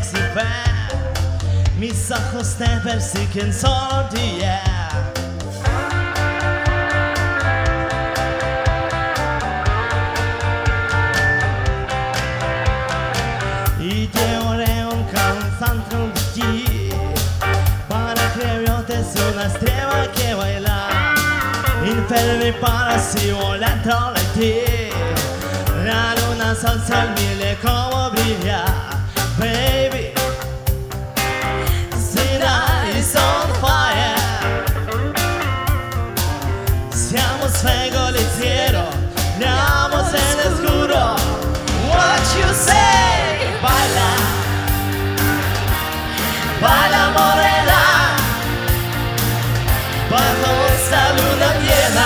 sexy band. Mis ojos te persiguen solo día. Y llevaré un cantante allí para que brotes una estrella que baila. Infermi para si volando de ti. La luna salsa al mille como brilla. Baby, the night is on fire. Siamo fuego litiero, andiamo en oscuro. What you say? Baila, baila morena, bajo esta luna llena.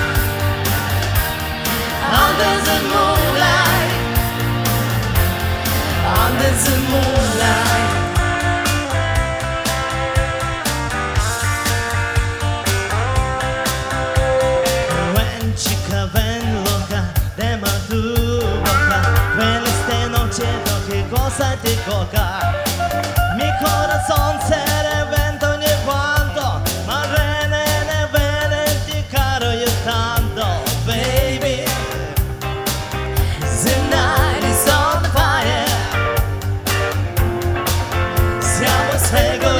Under the moonlight, under the moonlight. Ven chica, ven loca, dema tu boca. Ven esta noche toque cosa te coca. Mi corazón se reventa ogni quanto, ma ne ti caro io tanto, baby. The night is on fire. Siamo fuego